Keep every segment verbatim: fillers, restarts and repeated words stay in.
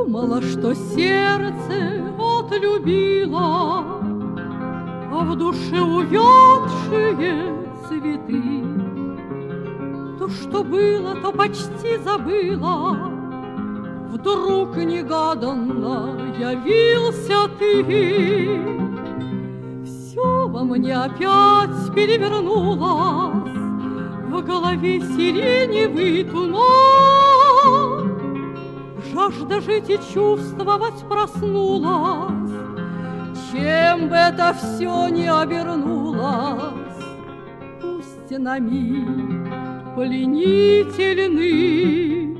думала, что сердце отлюбило, а в душе увядшие цветы. То, что было, то почти забыла. Вдруг негаданно явился ты. Все во мне опять перевернулось, в голове сиреневый туман. Жажда жить и чувствовать проснулась, чем бы это все ни обернулось. Пусть на миг пленительный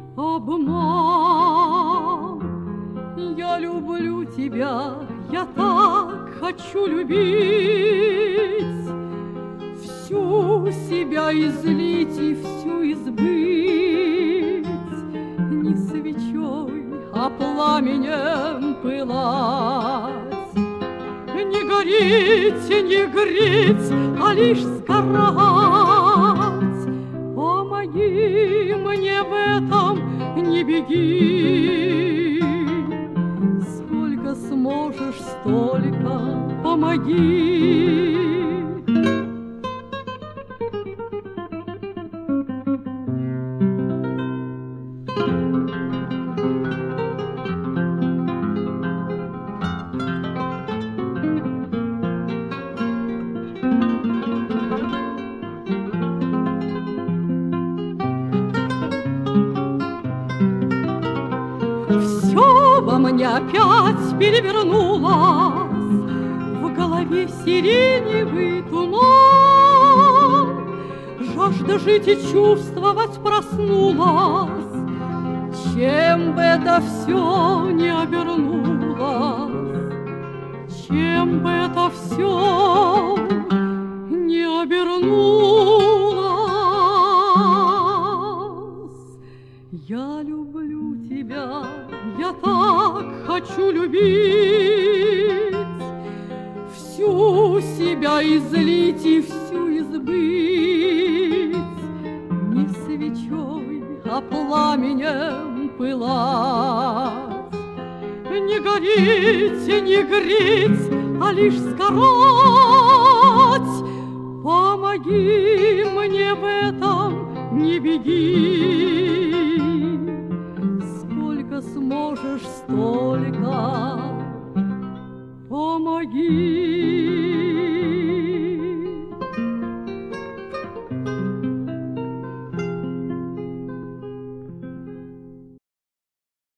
обман. Я люблю тебя, я так хочу любить, всю себя излить и всю избыть, не свечой, а пламенем пылать, не гореть, не греть, а лишь сгорать. Помоги мне в этом, не беги, сколько сможешь, столько помоги. Все во мне опять перевернулось, в голове сиреневый туман. Жажда жить и чувствовать проснулась, чем бы это все ни обернулось, чем бы это все ни обернулось. Я люблю тебя, я так хочу любить, всю себя излить и всю избыть, не свечой, а пламенем пылать, не гореть, не греть, а лишь сгорать. Помоги мне в этом, не беги, сколько сможешь, столько помоги.